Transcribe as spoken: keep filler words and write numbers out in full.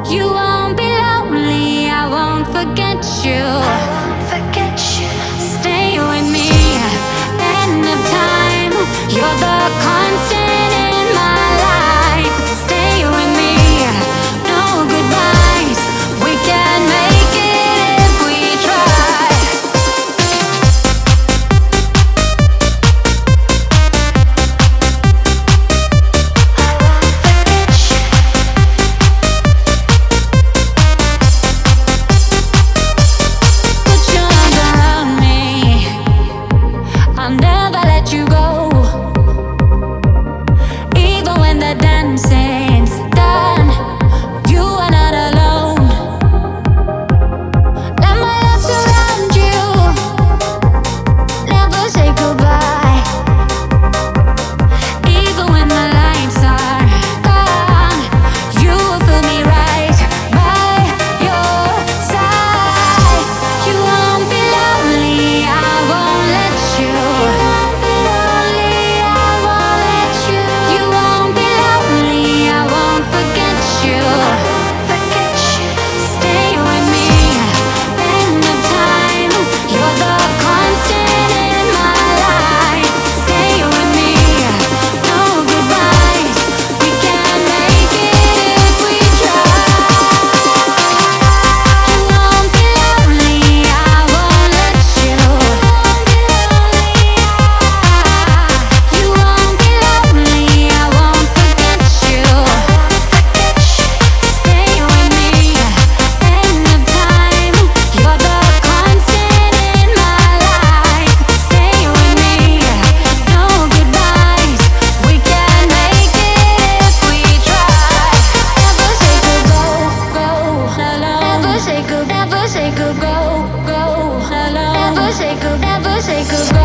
You won't be lonely, I won't forget you. I won't forget you. Stay with me, end of time. You're the constant in my life. Stay with me, no goodbyes. We can make it if we try. I won't forget you. Put your arms around me, I'll never let you go. Even when the dancing's done, you are not alone. Let my love surround you, never say goodbye. Even when the lights are gone, you will feel me right by your side. You won't be lonely, I won't let you. You won't be lonely, I won't forget you. Forget you. Stay with me, end of time. You're the constant in my life. Stay with me, no goodbyes. We can make it if we try. You won't be lonely, I won't let you. You won't be lonely, I won't forget you. Stay with me, end of time. You're the constant in my life. Stay with me, no goodbyes. We can make it if we try. Never say good go, go alone. Never say good, never say good go, go alone. Never say good, never say good go.